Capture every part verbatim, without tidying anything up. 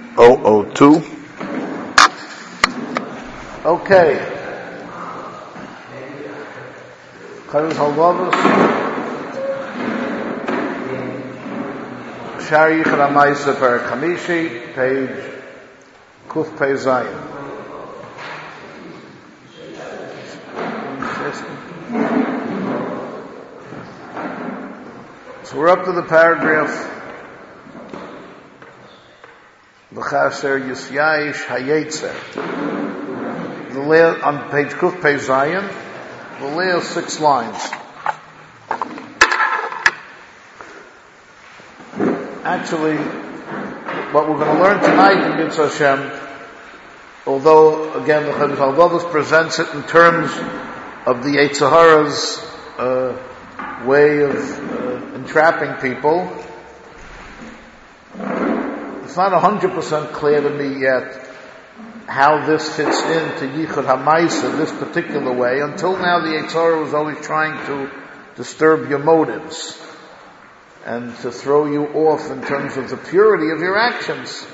oh oh two. Okay. Chavis Halvavos. Shari Yichud HaMaisa Per Chamishi, page Kuf Pei Zayin. So we're up to the paragraph L'chasher Yisyayish Hayetzer. The la- on page Kuf Pei Zayin, the last six lines. Actually, what we're going to learn tonight in Yitzhak Hashem, although again the Chavis Halvavos presents it in terms of the Yetzer Hara's uh, way of uh, entrapping people, it's not one hundred percent clear to me yet how this fits into Yichud HaMaisa, this particular way. Until now, the Yetzer Hara was always trying to disturb your motives and to throw you off in terms of the purity of your actions.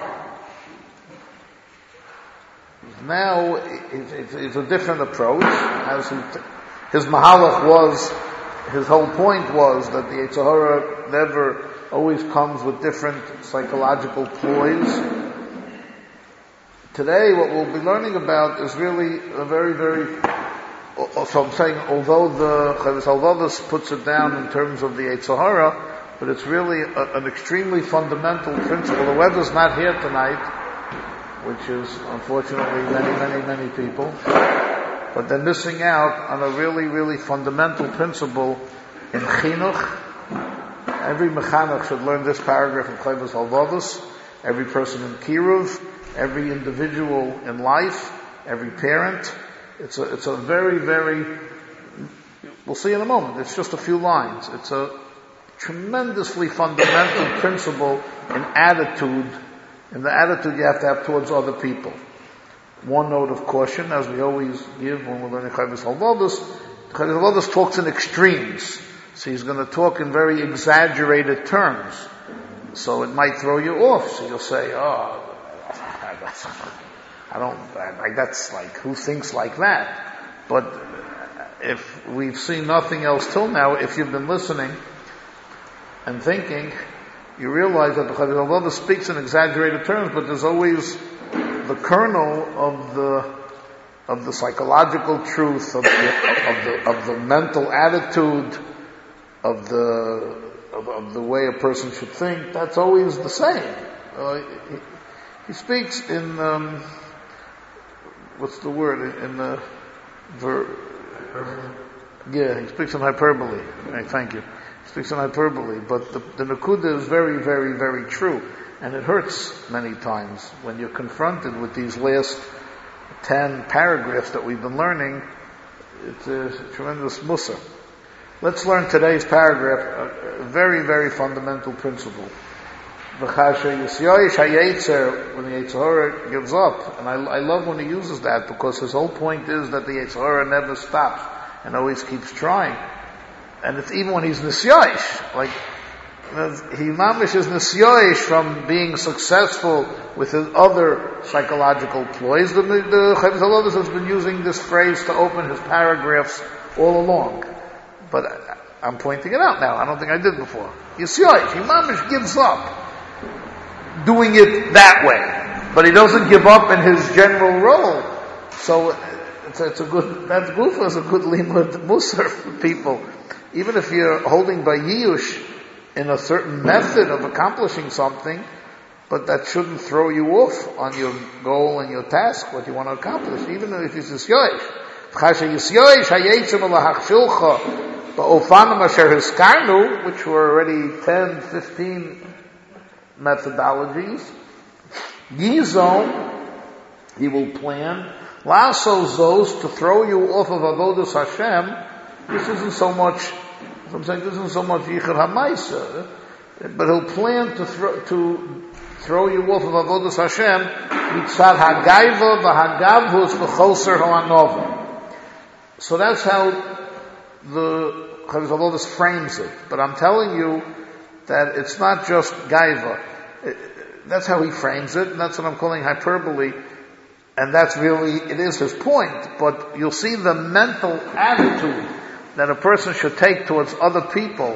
Now, it's, it's a different approach. As he, his mahalach was, his whole point was that the Yetzer Hara never always comes with different psychological ploys. Today, what we'll be learning about is really a very, very, so I'm saying, although the Chavis Halvavos puts it down in terms of the Yetzer Hara, but it's really a, an extremely fundamental principle. The weather's not here tonight, which is unfortunately many, many, many people, but they're missing out on a really, really fundamental principle in chinuch. Every mechanech should learn this paragraph of Chavis Halvavos. Every person in Kiruv, every individual in life, every parent. It's a, it's a very, very, we'll see in a moment, it's just a few lines. It's a tremendously fundamental principle in attitude, in the attitude you have to have towards other people. One note of caution, as we always give when we're learning Chavis Halvavos, Chavis Halvavos talks in extremes. So he's going to talk in very exaggerated terms. So it might throw you off. So you'll say, oh, I don't, like that's like, who thinks like that? But if we've seen nothing else till now, if you've been listening and thinking, you realize that the Chavis Halvavos speaks in exaggerated terms, but there's always the kernel of the of the psychological truth, of the of the, of the mental attitude, of the of, of the way a person should think. That's always the same. Uh, he, he speaks in um, what's the word in the ver, yeah he speaks in hyperbole. Right, thank you. He speaks in hyperbole, but the, the Nakuda is very, very, very true, and it hurts many times when you're confronted with these last ten paragraphs that we've been learning. It's a tremendous mussar. Let's learn today's paragraph, a, a very, very fundamental principle. V'chasher Yisyayish Hayetzer, when the Yetzer Hara gives up, and I, I love when he uses that, because his whole point is that the Yetzer Hara never stops and always keeps trying. And it's even when he's Nisyayish, like, he mamish is Nisyayish from being successful with his other psychological ploys. The, the Chavis Halvavos has been using this phrase to open his paragraphs all along. But I'm pointing it out now. I don't think I did before. Yisyayish, he mamish gives up doing it that way, but he doesn't give up in his general role. So it's, it's a good. That's gufa is a good limud musar for people. Even if you're holding by yiyush in a certain method of accomplishing something, but that shouldn't throw you off on your goal and your task, what you want to accomplish. Even if it's yisyayish, chasher yisyayish hayetzim alahachshilcha ba'ofanim asher hiskarnu, which were already ten, fifteen methodologies. Yizon, he will plan. Lasso zos, to throw you off of avodas Hashem. This isn't so much, I'm saying this isn't so much Yichud HaMaisa, but he'll plan to throw, to throw you off of avodas Hashem, mitzad hagaiva v'hagavhus v'choser ha'anova. So that's how the Chavis Halvavos frames it. But I'm telling you that it's not just gaiva. that's how he frames it, and that's what I'm calling hyperbole. And that's really, it is his point. But you'll see the mental attitude that a person should take towards other people.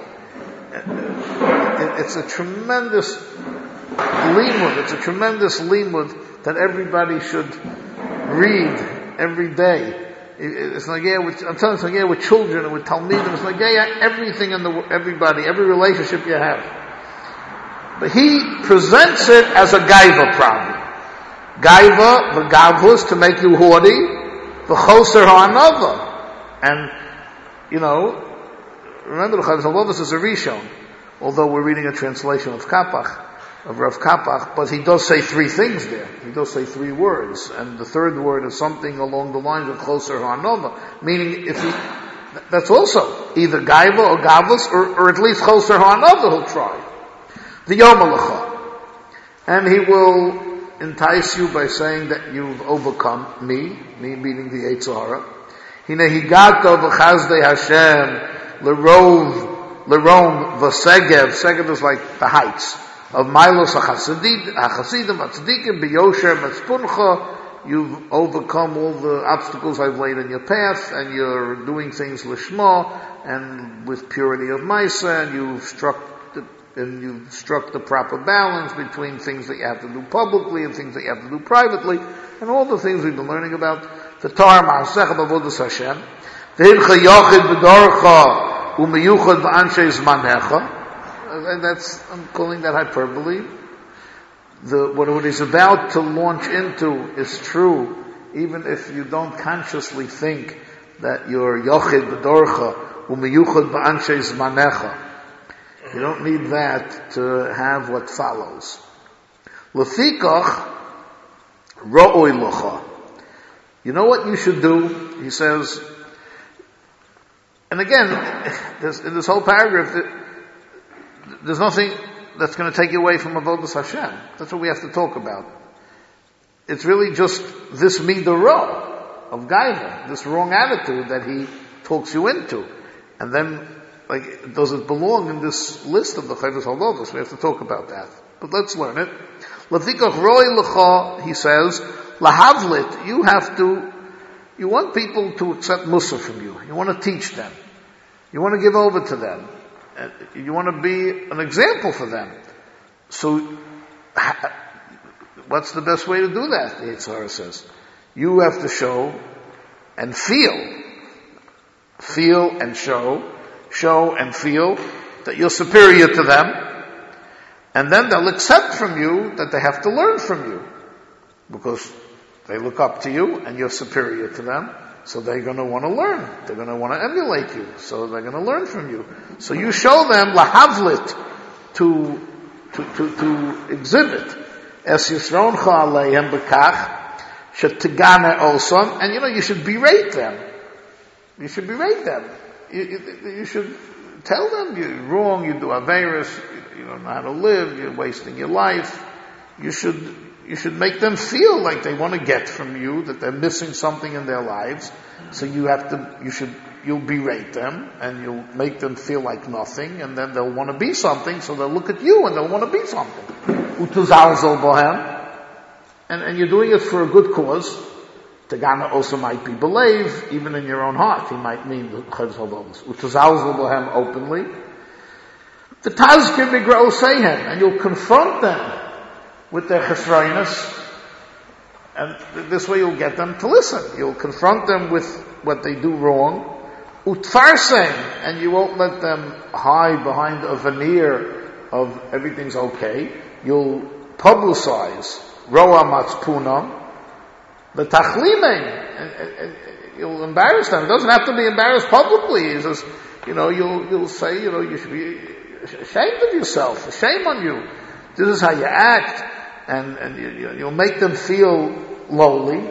It's a tremendous limud. It's a tremendous limud that everybody should read every day. It's like, yeah, with, I'm telling you, it's like, yeah, with children and with talmidim. It's like, yeah, yeah, everything in the, everybody, every relationship you have. But he presents it as a gaiva problem. Gaiva, the gavus, to make you haughty, the choser ha'anava. And, you know, remember the Chavos Halvos is a Rishon, although we're reading a translation of Kapach, of Rav Kapach, but he does say three things there. He does say three words, and the third word is something along the lines of choser ha'anava, meaning if he, that's also either Gaiva or Gavus, or, or at least choser ha'anava he'll try. The Yom Halecha. And he will entice you by saying that you've overcome me, me meaning the Yetzer Hara. Hine higato v'chazdei Hashem l'rov, l'rom v'segev. Segev is like the heights of Milos ha'chasidim, ha'tzadikim, b'yosher, metzpuncha. You've overcome all the obstacles I've laid in your path, and you're doing things lishma, and with purity of Maisa, and you've struck the and you've struck the proper balance between things that you have to do publicly and things that you have to do privately, and all the things we've been learning about. The Torah Ma'asech B'avodas Hashem, V'hincha Yochid B'dorcha U'miyuchad V'anshei Zmanecha, and that's, I'm calling that hyperbole. The, what it is about to launch into is true, even if you don't consciously think that you're Yochid B'dorcha U'miyuchad V'anshei Zmanecha. You don't need that to have what follows. Lefikach ro'oi locha. You know what you should do? He says, and again, this, in this whole paragraph, there's nothing that's going to take you away from Avodas Hashem. That's what we have to talk about. It's really just this midah of gaiva, this wrong attitude that he talks you into. And then, like, does it belong in this list of the Chavos Halvos? We have to talk about that. But let's learn it. Lefikach roi lecha, he says, lahavlit, you have to, you want people to accept Mussar from you. You want to teach them. You want to give over to them. You want to be an example for them. So, what's the best way to do that? The Yetzer Hara says. You have to show and feel. Feel and show. Show and feel that you're superior to them, and then they'll accept from you that they have to learn from you, because they look up to you and you're superior to them, so they're going to want to learn. They're going to want to emulate you, so they're going to learn from you. So you show them lahavlit, to to to, to exhibit es yisroncha aleihem bekach shetigane osam, and you know you should berate them. You should berate them. You, you, you should tell them you're wrong, you do aveirus, you, you don't know how to live, you're wasting your life. You should, you should make them feel like they want to get from you, that they're missing something in their lives. So you have to, you should, you'll berate them, and you'll make them feel like nothing, and then they'll want to be something, so they'll look at you and they'll want to be something. Utuzalzel bohem. And, and you're doing it for a good cause. Tegana also might be believe, even in your own heart. He might mean the Chavos Halvos. Utazalzel bohem openly. The Tazkir Migra Oseihem, and you'll confront them with their chesroinus, and this way you'll get them to listen. You'll confront them with what they do wrong. Utfarsem, and you won't let them hide behind a veneer of everything's okay. You'll publicize roa matzpunam. The tachlimein, and, and, and you'll embarrass them. It doesn't have to be embarrassed publicly. He says, you know, you'll you'll say, you know, you should be ashamed of yourself. Shame on you. This is how you act, and and you, you'll make them feel lowly.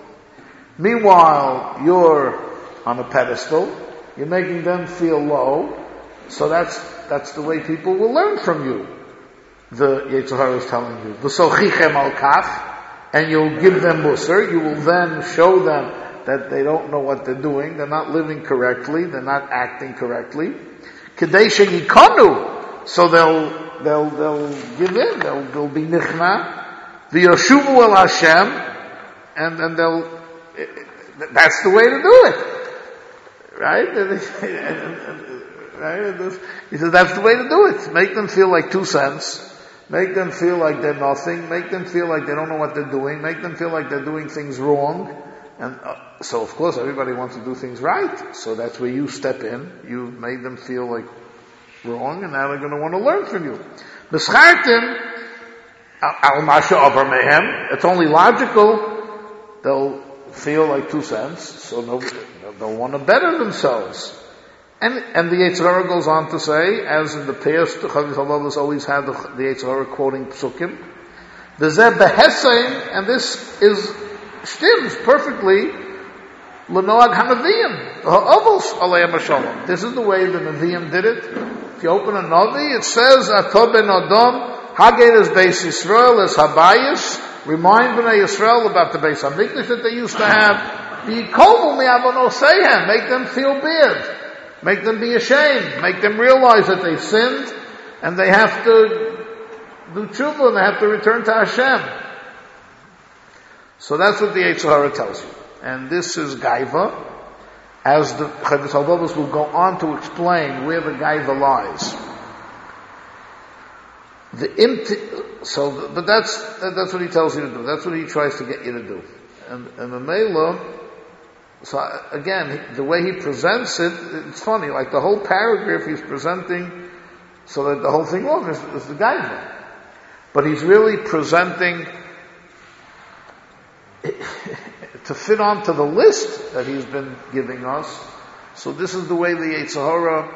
Meanwhile, you're on a pedestal. You're making them feel low. So that's that's the way people will learn from you. The Yetzer Hara is telling you. V'sochichem al kaf. And you'll give them Mussar. You will then show them that they don't know what they're doing. They're not living correctly. They're not acting correctly. Kadei sheyikonu. So they'll they'll, they'll give in, they'll, they'll be nichna, v'yoshuvu el Hashem, and, and they'll, that's the way to do it. Right? Right? He says that's the way to do it. Make them feel like two cents. Make them feel like they're nothing. Make them feel like they don't know what they're doing. Make them feel like they're doing things wrong. And uh, so, of course, everybody wants to do things right. So that's where you step in. You've made them feel like wrong, and now they're going to want to learn from you. B'schartim al masha over mehem. It's only logical. They'll feel like two cents, so nobody, they'll want to better themselves. And, and the Yetzer Hara goes on to say, as in the past, the Chavis HaLavos always had the, the Yetzer Hara quoting Psukim, the Zeh Behesein, and this is, stems perfectly, L'noag HaNaviim, the Ha'avos Aleim HaShalom. This is the way the Naviim did it. If you open a Navi, it says, Ato ben Adam, Haged is Beis Yisrael, is Habayis, remind Bnei Yisrael about the Beis HaMikdash that they used to have, V'yikovu mi'avonoseihem, make them feel bad. Make them be ashamed. Make them realize that they've sinned and they have to do tshuva and they have to return to Hashem. So that's what the Yetzer Hara tells you. And this is Gaiva, as the Chavis HaLavos will go on to explain where the Gaiva lies. The imti- so, but that's that's what he tells you to do. That's what he tries to get you to do. And and the Mela. So again, the way he presents it, it's funny, like the whole paragraph he's presenting so that the whole thing long is, is the Gaiva. But he's really presenting to fit onto the list that he's been giving us. So this is the way the Yetzer Hara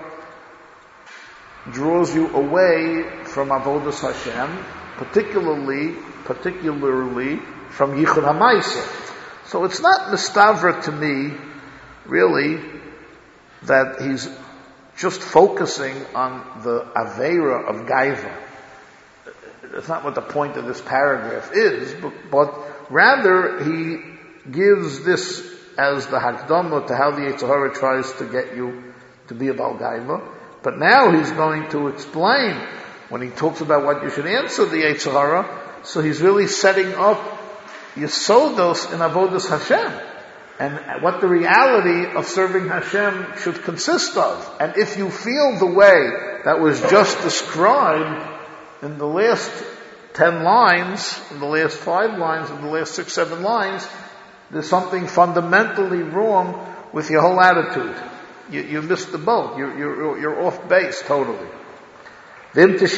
draws you away from Avodas Hashem, particularly, particularly from Yichud HaMaaseh. So it's not mistavra to me, really, that he's just focusing on the Aveira of Gaiva. That's not what the point of this paragraph is, but, but rather he gives this as the Hakdama to how the Yetzer Hara tries to get you to be about Gaiva. But now he's going to explain, when he talks about what you should answer the Yetzer Hara, so he's really setting up Yesodos in Avodas Hashem, and what the reality of serving Hashem should consist of. And if you feel the way that was just described in the last ten lines, in the last five lines, in the last six, seven lines, there's something fundamentally wrong with your whole attitude. You, you missed the boat. You're, you're, you're off base totally. But if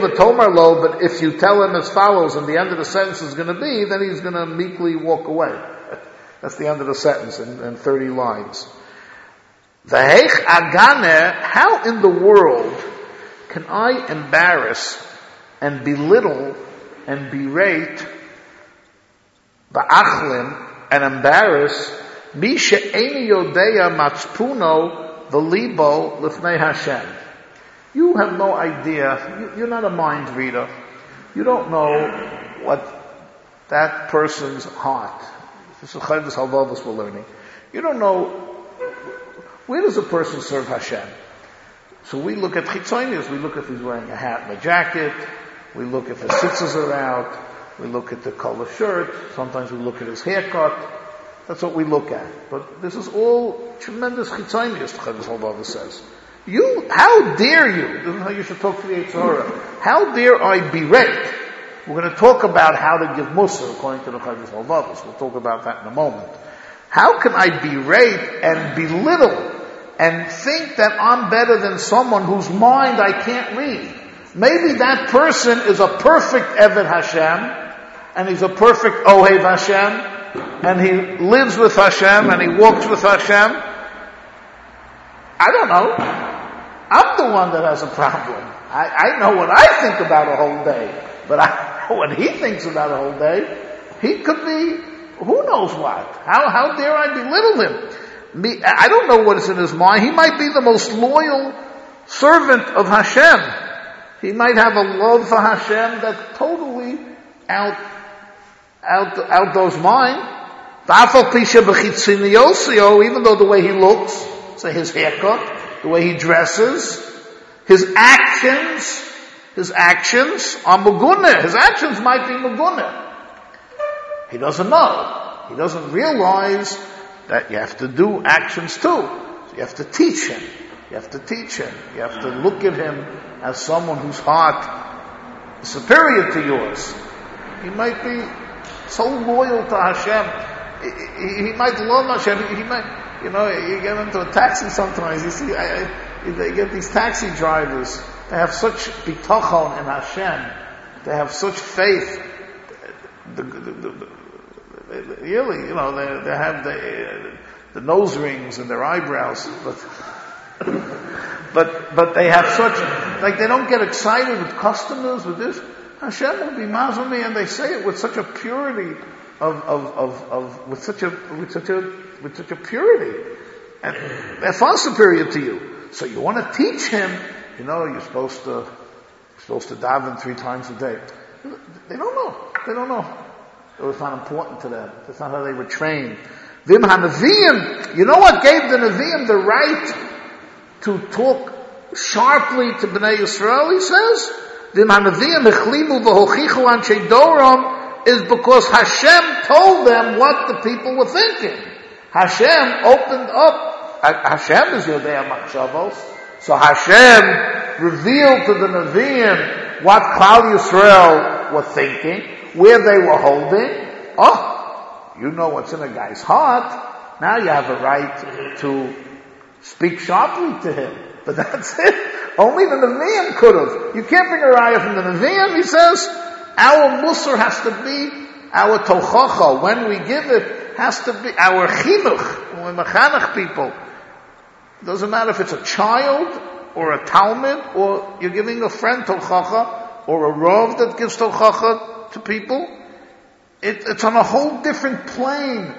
you tell him as follows, and the end of the sentence is going to be, then he's going to meekly walk away. That's the end of the sentence in, in thirty lines. V'heich agane, how in the world can I embarrass and belittle and berate ba'achlim and embarrass mi she'eni yodeya matzpuno v'libo lifnei Hashem? You have no idea. You're not a mind reader. You don't know what that person's heart. This is Chavis HaLavos we're learning. You don't know, where does a person serve Hashem? So we look at chitzonius. We look if he's wearing a hat and a jacket. We look if his sitzes are out. We look at the color shirt. Sometimes we look at his haircut. That's what we look at. But this is all tremendous chitzonius, Chavis HaLavos says. You, how dare you? This is how you should talk to the Yetzer Hara. How dare I berate? We're going to talk about how to give Mussar according to the Chavis HaLavos. We'll talk about that in a moment. How can I berate and belittle and think that I'm better than someone whose mind I can't read? Maybe that person is a perfect Eved Hashem, and he's a perfect Ohev Hashem, and he lives with Hashem, and he walks with Hashem. I don't know. I'm the one that has a problem. I, I know what I think about a whole day, but I know what he thinks about a whole day. He could be who knows what. How how dare I belittle him? Me, I don't know what is in his mind. He might be the most loyal servant of Hashem. He might have a love for Hashem that totally out out outdoes mine. Even though the way he looks, say his haircut, the way he dresses, his actions, his actions are Mugunah. His actions might be Mugunah. He doesn't know. He doesn't realize that you have to do actions too. So you have to teach him. You have to teach him. You have to look at him as someone whose heart is superior to yours. He might be so loyal to Hashem. He, he, he might love Hashem. He, he might, you know, you get into a taxi sometimes. You see, I, I, they get these taxi drivers. They have such bitachon in Hashem. They have such faith. The, the, the, the, they, really, you know, they, they have the, the nose rings and their eyebrows, but. But but they have such, like they don't get excited with customers, with this. Hashem will be mazumi, and they say it with such a purity of, of, of, of with such a with such a with such a purity. And they're far superior to you. So you want to teach him, you know, you're supposed to you're supposed to daven three times a day. They don't know. They don't know. It was not important to them. That's not how they were trained. Vim HaNeviim, you know what gave the Nevi'im the right to talk sharply to Bnei Yisrael, he says, Vim HaNevi'im echlimu v'hochichu anshe doram, is because Hashem told them what the people were thinking. Hashem opened up, Hashem is Yodei HaMachshavos, so Hashem revealed to the Nevi'im what Klal Yisrael were thinking, where they were holding. Oh, you know what's in a guy's heart, now you have a right to speak sharply to him. But that's it. Only the Nevi'im could have. You can't bring a raya from the Nevi'im, he says. Our musar has to be our tochacha. When we give it, has to be our chinuch. When we mechanech people. It doesn't matter if it's a child, or a talmid, or you're giving a friend tochacha, or a rav that gives tochacha to people. It, it's on a whole different plane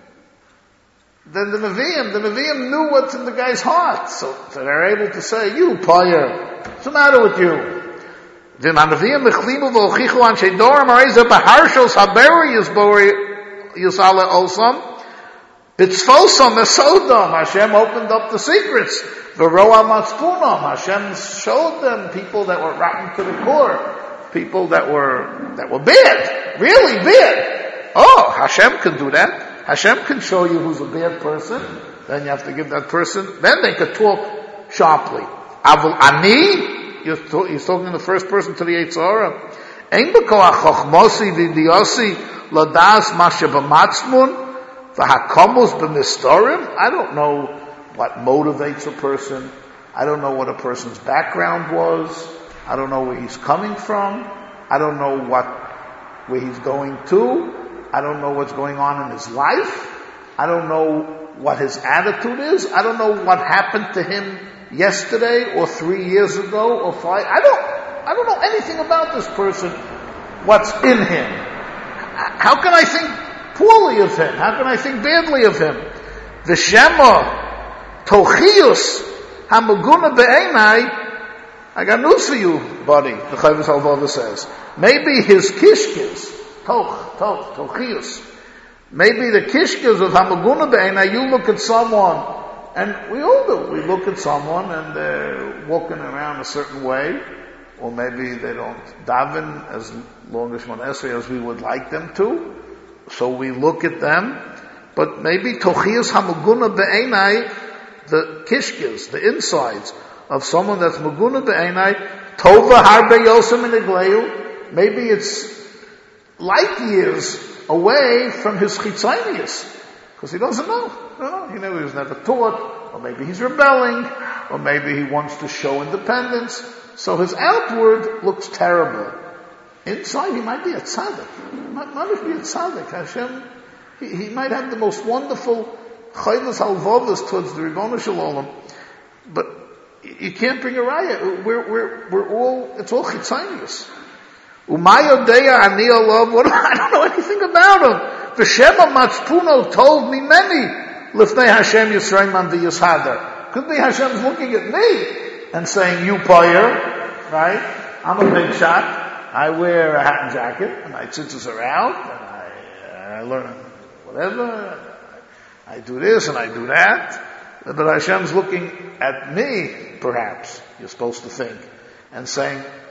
than the Nevi'im. The Nevi'im knew what's in the guy's heart. So, so they're able to say, you payer, what's the matter with you? The Nevi'im mechlimu v'ochichu anshe doram areza b'harshos haberi yisbori yisale osam b'tzfosam esodam. Hashem opened up the secrets. V'roa matzpunam. Hashem showed them people that were rotten to the core. People that were, that were bad. Really bad. Oh, Hashem can do that. Hashem can show you who's a bad person. Then you have to give that person. Then they could talk sharply. Avul ani, you're, to, you're talking in the first person to the Eitzara. Ein b'koach chochmosi v'diosi ladas mashe b'matzmun v'hakomus b'mistorim. I don't know what motivates a person. I don't know what a person's background was. I don't know where he's coming from. I don't know what where he's going to. I don't know what's going on in his life. I don't know what his attitude is. I don't know what happened to him yesterday or three years ago or five. I don't, I don't know anything about this person. What's in him? How can I think poorly of him? How can I think badly of him? V'shema tochius hamaguna be'enai. I got news for you, buddy. The Chovos HaLevavos says maybe his kishkis. Toch, toch, tochius. Maybe the kishkas of Hamaguna Be'ena, you look at someone, and we all do, we look at someone and they're walking around a certain way, or maybe they don't daven as long as Shemona Esrei as we would like them to, so we look at them, but maybe tochius Hamaguna Be'ena, the kishkas, the insides of someone that's Maguna Be'ena, Tova Harbe Yosem in Igleu, maybe it's light years away from his chitzonius, because he doesn't know. No, he never, he was never taught, or maybe he's rebelling, or maybe he wants to show independence. So his outward looks terrible. Inside, he might be a tzaddik. He might, might be a tzaddik. Hashem, he, he might have the most wonderful chaylas halvavas towards the Ribono Shel Olam, but you can't bring a raya. We're we're we're all. It's all chitzonius. Umayodeya ani alav. What? I don't know anything about him. The Shema Matzpuno told me many. Lifnei Hashem Yisrael v'Yishadar. Could be Hashem's looking at me and saying, "You payer, right? I'm a big shot. I wear a hat and jacket, and I tzitzis around, and I, uh, I learn whatever. I do this and I do that." But Hashem's looking at me, perhaps, you're supposed to think, and saying,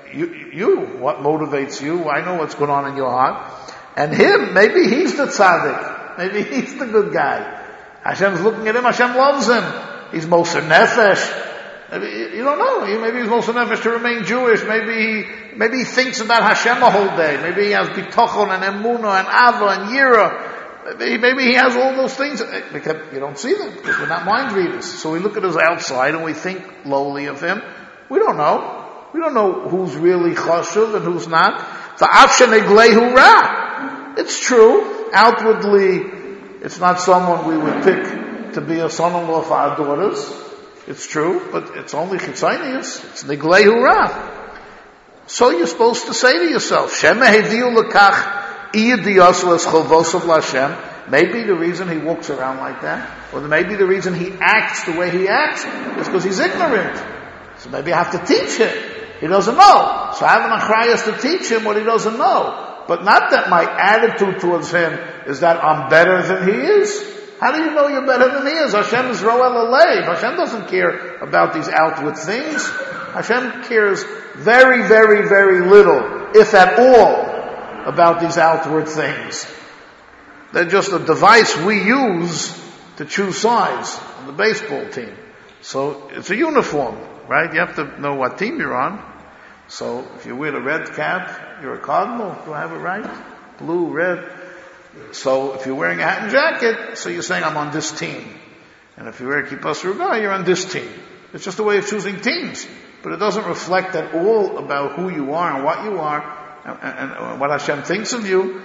you, you, what motivates you? I know what's going on in your heart. And him, maybe he's the tzaddik. Maybe he's the good guy. Hashem's looking at him. Hashem loves him. He's Moser Nefesh. Maybe, you don't know. Maybe he's Moser Nefesh to remain Jewish. Maybe he, maybe he thinks about Hashem a whole day. Maybe he has bitochon and emunah and ava and yira. Maybe, maybe he has all those things. Because you don't see them because we're not mind readers. So we look at his outside and we think lowly of him. We don't know. We don't know who's really chashuv and who's not. It's true. Outwardly, it's not someone we would pick to be a son-in-law for our daughters. It's true, but it's only chitzonius. It's niglehu ra. So you're supposed to say to yourself, maybe the reason he walks around like that, or maybe the reason he acts the way he acts, is because he's ignorant. So maybe I have to teach him. He doesn't know. So I have an achrayas to teach him what he doesn't know. But not that my attitude towards him is that I'm better than he is. How do you know you're better than he is? Hashem is roel alev. Hashem doesn't care about these outward things. Hashem cares very, very, very little, if at all, about these outward things. They're just a device we use to choose sides on the baseball team. So it's a uniform, right? You have to know what team you're on. So if you wear the red cap, you're a Cardinal. Do I have it right? Blue, red. So if you're wearing a hat and jacket, so you're saying I'm on this team. And if you wear a kippah sruga, you're on this team. It's just a way of choosing teams. But it doesn't reflect at all about who you are and what you are and, and, and what Hashem thinks of you.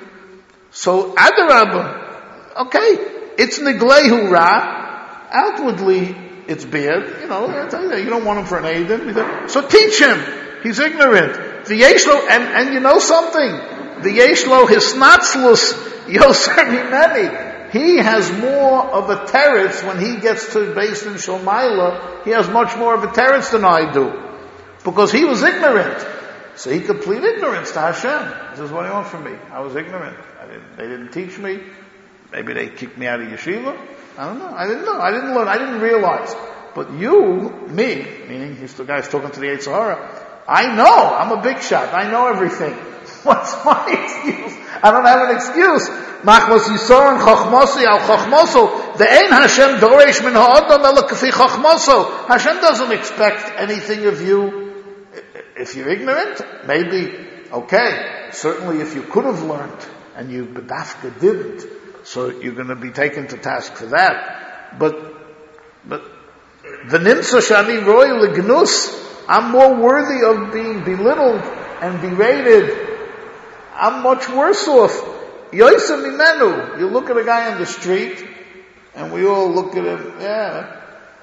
So Adarabah, okay, it's niglehu ra. Outwardly, it's bad. You know, you don't want him for an Aiden. So teach him. He's ignorant. The Yeshlo, and, and you know something? The Yeshlo hisnatzlus yoser mimeni. He has more of a teretz when he gets to Beis Din Shalmaila. He has much more of a teretz than I do. Because he was ignorant. So he could plead ignorance to Hashem. This is what he wants from me. I was ignorant. I didn't, they didn't teach me. Maybe they kicked me out of yeshiva. I don't know. I didn't know. I didn't learn. I didn't realize. But you, me, meaning he's the guy's talking to the Yetzer Hara, I know. I'm a big shot. I know everything. What's my excuse? I don't have an excuse. Machmos Yisor and Chochmosi al Chochmoso. The Ein Hashem Doresh min ha'odam ela kafi Chochmoso. Hashem doesn't expect anything of you. If you're ignorant, maybe, okay. Certainly if you could have learned and you bedafka didn't, so you're going to be taken to task for that. But, but, the nimsa shani roy legnus, I'm more worthy of being belittled and berated. I'm much worse off. Yoisa mimenu. You look at a guy on the street, and we all look at him, yeah,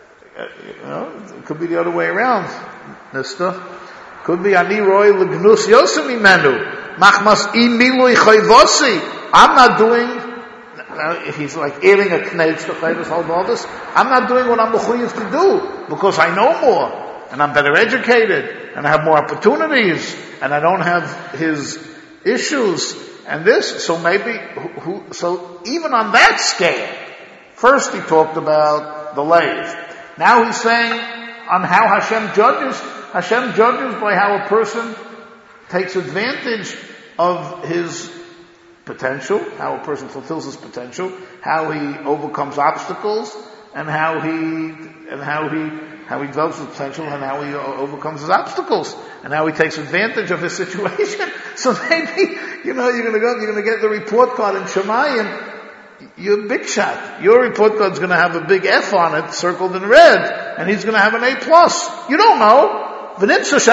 you know, it could be the other way around, mister. Could be ani roy legnus yoisa mimenu. Machmas I milui chayvosi. I'm not doing, uh, he's like adding a knetz to Chayvus Halvavis. I'm not doing what I'm mechuyev to do, because I know more. And I'm better educated, and I have more opportunities, and I don't have his issues, and this, so maybe, who, who, so even on that scale, first he talked about the lathe. Now he's saying on how Hashem judges. Hashem judges by how a person takes advantage of his potential, how a person fulfills his potential, how he overcomes obstacles, and how he, and how he, how he develops his potential, and how he overcomes his obstacles, and how he takes advantage of his situation. So maybe, you know, you're gonna go, you're gonna get the report card in Shemayim, you're a big shot. Your report card's gonna have a big F on it, circled in red, and he's gonna have an A plus. You don't know. I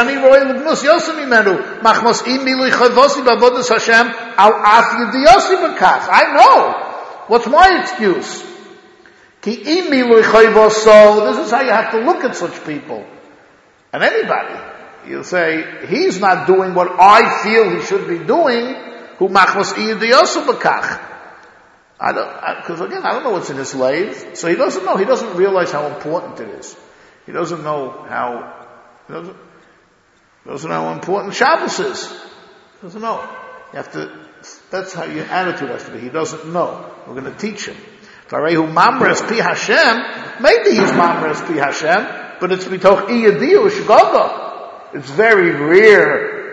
know. What's my excuse? This is how you have to look at such people. And anybody. You say, he's not doing what I feel he should be doing. Who machmas iyadiyosu b'kach. I don't, because again, I don't know what's in his lathe. So he doesn't know. He doesn't realize how important it is. He doesn't know how, he doesn't, doesn't know how important Shabbos is. He doesn't know. You have to, that's how your attitude has to be. He doesn't know. We're going to teach him. Farehu mamres pi Hashem. Maybe he's mamres pi Hashem, but it's mitoch iyadiyu shgaga. It's very rare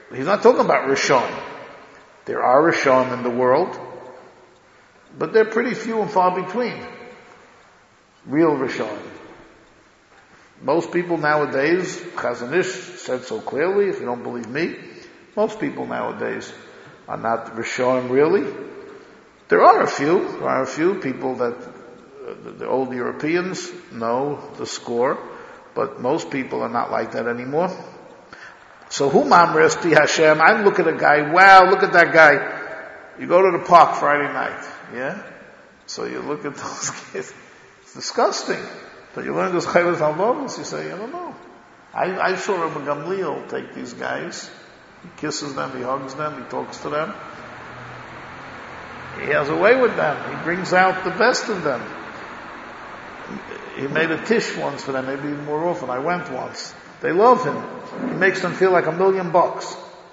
He's not talking about Rishon. There are Rishon in the world, but they're pretty few and far between. Real Rishon. Most people nowadays, Chazon Ish said so clearly, if you don't believe me, most people nowadays are not Rishon really. There are a few, there are a few people that uh, the, the old Europeans know the score, but most people are not like that anymore. So who mamres pi Hashem? I look at a guy, wow, look at that guy. You go to the park Friday night, yeah? So you look at those kids, it's disgusting. But you learn those chayvus halvavos, you say, I don't know. I, I saw Rabbi Gamliel take these guys, he kisses them, he hugs them, he talks to them. He has a way with them. He brings out the best of them. He made a tish once for them, maybe even more often. I went once. They love him. He makes them feel like a million bucks.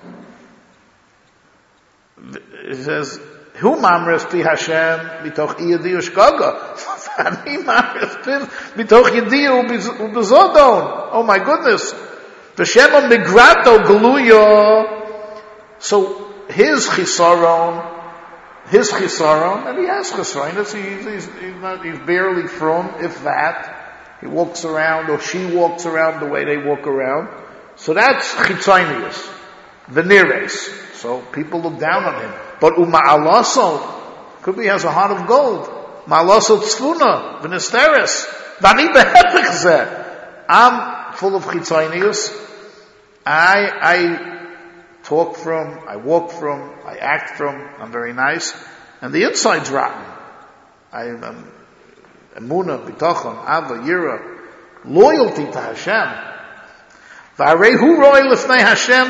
He says, Hu mamres pi Hashem mitoch iyadi ushgaga. Ani mamres pi mitoch iyadi ubezodon. Oh my goodness. V'shema migrato geluyo. So his chisaron, his chisaron, and he has chisaron. He's, he's, he's, not, he's barely from, if that. He walks around, or she walks around the way they walk around. So that's chitzonius, veneres. So people look down on him. But uma'alaso, could be he has a heart of gold. Ma'alaso tzfuna, v'nesteres. V'ani behepech zeh. I'm full of chitzonius. I, I talk from, I walk from, I act from, I'm very nice. And the inside's rotten. I'm, I'm Emunah, bitachon, ava, yira, loyalty to Hashem. V'arehu roi lifnei Hashem.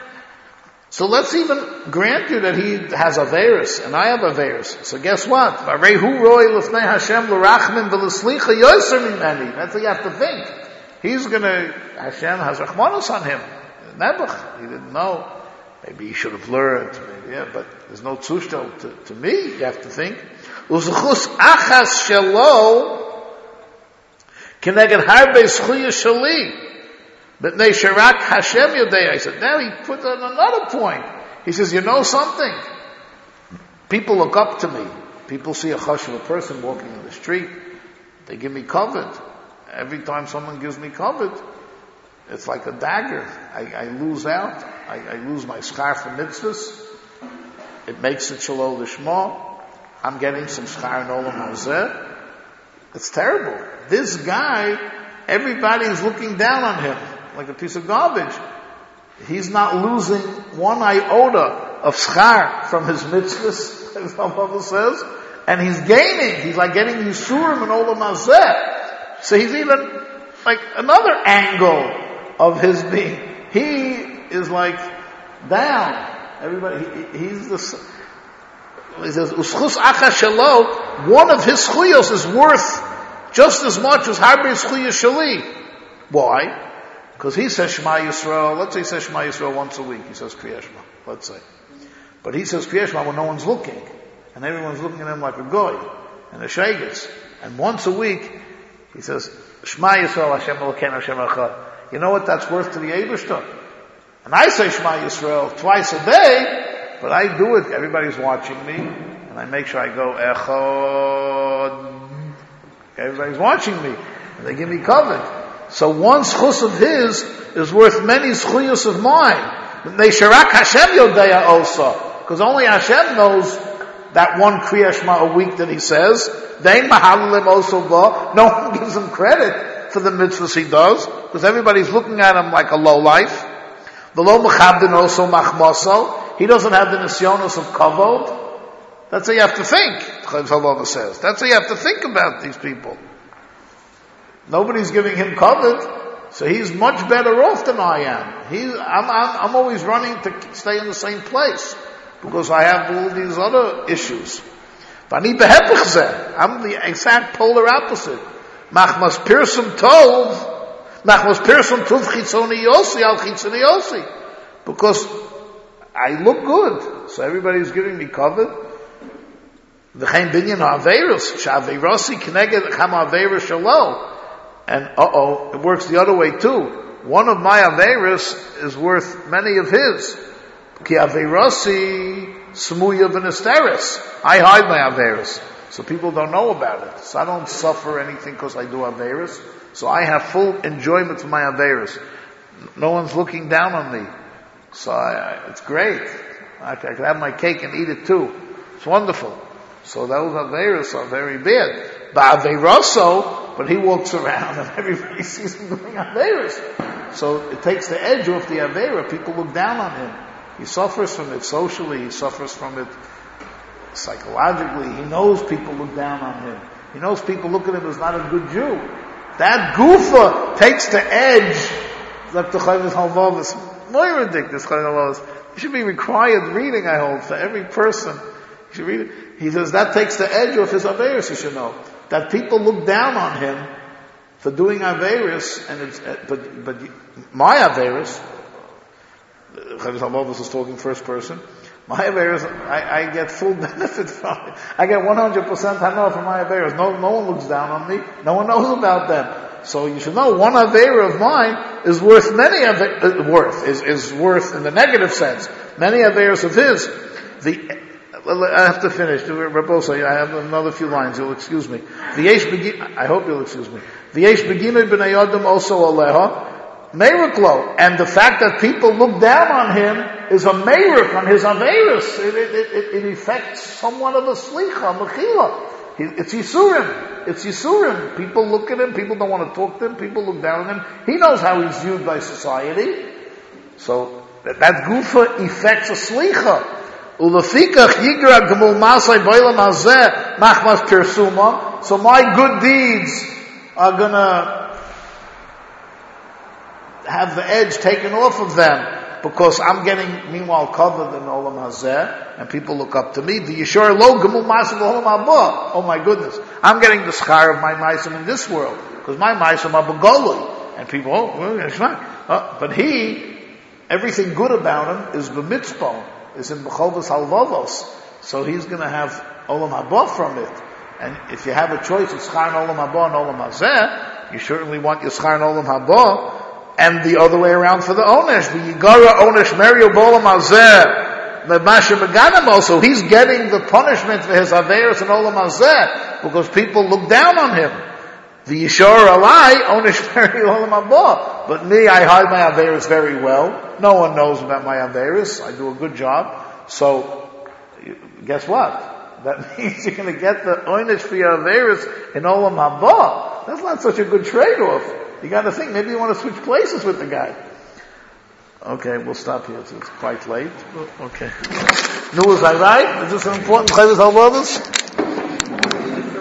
So let's even grant you that he has Averis, and I have Averis. So guess what? V'arehu roi lifnei Hashem l'rachmin v'l'slicha yoser mimeni. That's what you have to think. He's gonna, Hashem has rachmanos on him. Nebuch, he didn't know. Maybe he should have learned, maybe, yeah, but there's no tzushto to, to me, you have to think. Uzchus achas shelo keneged harbe zchuya sheli b'tnei sherak Hashem yodei. I said, now he put on another point. He says, you know something? People look up to me. People see a chush of a person walking in the street. They give me covet. Every time someone gives me covet, it's like a dagger. I, I lose out. I, I lose my schar for mitzvahs. It makes it shalol lishma. I'm getting some schar in olam hazeh. It's terrible. This guy, everybody is looking down on him like a piece of garbage. He's not losing one iota of schar from his mitzvahs, as the Bible says, and he's gaining. He's like getting yisurim in olam hazeh. So he's even like another angle of his being. He is like down. Everybody, he, he's the. He says, "Uschus acha shelo." One of his schuyos is worth just as much as harbe schuyos sheli. Why? Because he says Shema Yisrael. Let's say he says Shema Yisrael once a week. He says Kriya Shema. Let's say, but he says Kriya Shema when no one's looking, and everyone's looking at him like a goy and a shegitz. And once a week, he says Shema Yisrael Hashem Elokeinu Hashem Echad. You know what that's worth to the Eibishter? And I say Shema Yisrael twice a day. But I do it, everybody's watching me, and I make sure I go, Echad. Everybody's watching me, and they give me covet. So one schus of his is worth many schuyos of mine. They sharak Hashem yodeya also. Because only Hashem knows that one Kriya Shema a week that he says. They mahalalim also ba. No one gives him credit for the mitzvahs he does, because everybody's looking at him like a low life. The lo mechabdin also machmaso. He doesn't have the nisyonos of kavod. That's what you have to think, Chaim says. That's what you have to think about these people. Nobody's giving him kavod, so he's much better off than I am. He's, I'm, I'm, I'm always running to stay in the same place, because I have all these other issues. I'm the exact polar opposite. Machmas pirsum tov, machmas pirsum tov chitzoni yosi al chitzoni yosi. Because I look good, so everybody's giving me covet. V'chein binyan ha'aveirus, sha'aveirasi k'neged cham ha'aveirus shalo. And uh-oh, it works the other way too. One of my aveirus is worth many of his. Ki Aveirasi Smuya V'Nesteris. I hide my Aveiros. So people don't know about it. So I don't suffer anything because I do Aveiros. So I have full enjoyment of my Aveiros. No one's looking down on me. So I, it's great. I, I can have my cake and eat it too. It's wonderful. So those Aveiros are very bad. But Aveiroso, but he walks around and everybody sees him doing Aveiros. So it takes the edge off the Aveira. People look down on him. He suffers from it socially. He suffers from it psychologically. He knows people look down on him. He knows people look at him as not a good Jew. That gufa takes the edge. Like the Chayvus Halvavis. More ridiculous. It should be required reading, I hold, for every person. You should read it. He says that takes the edge off his Aveiros, you should know. That people look down on him for doing Aveiros, and it's, uh, but, but my Aveiros, Chayvus Halvavis is talking first person, my Aveiros, I, I get full benefit from it. I get one hundred percent Hana from my Aveiros. No, no one looks down on me. No one knows about them. So you should know one Aveira of mine is worth many Aveiros, uh, worth, is, is worth in the negative sense. Many Aveiros of his. The, I have to finish. Rabosa, I have another few lines. You'll excuse me. I hope you'll excuse me. V'yesh beginoi b'nei Adam also aleha. Meiruklo. And the fact that people look down on him is a meiruk on his Aveiros. It, it, it, it affects somewhat of a slicha, mechila. It's Yisurim. It's Yisurim. People look at him. People don't want to talk to him. People look down on him. He knows how he's viewed by society. So that, that gufa affects a slicha. Ulefikach yigra gemul masay b'olam hazeh machmas persuma. So my good deeds are gonna have the edge taken off of them because I'm getting meanwhile covered in olam hazeh, and people look up to me. The yishor lo gemul masay b'olam haba. Oh my goodness, I'm getting the schar of my ma'asim in this world because my ma'asim are begolui, and people, oh, well, it's not. Uh, but he, everything good about him is b'mitzvah. Is in B'chovos Halvavos. So he's going to have Olam Haba from it. And if you have a choice of Schar and Olam Haba and Olam Hazeh, you certainly want your Schar and Olam Haba, and the other way around for the Onesh. The Yigara Onesh Merio B'Olam Hazeh, the Masha Meganim also, he's getting the punishment for his Aveiros and Olam Hazeh, because people look down on him. The Yishor Alai Onesh Merio Olam Haba. But me, I hide my Aveiros very well. No one knows about my Aveiros. I do a good job. So, guess what? That means you're going to get the Oynish for your Aveiros in Olam Haba. That's not such a good trade-off. You got to think, maybe you want to switch places with the guy. Okay, we'll stop here. It's quite late. Okay. No, was I right? Is this an important Chayvus Halvavis?